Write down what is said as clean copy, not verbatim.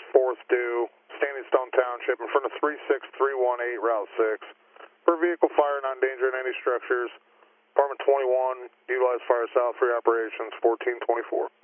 4th due, Standing Stone Township, in front of 36318 Route 6. For vehicle fire, not endangering any structures. Department 21, utilize Fire South, free operations, 1424.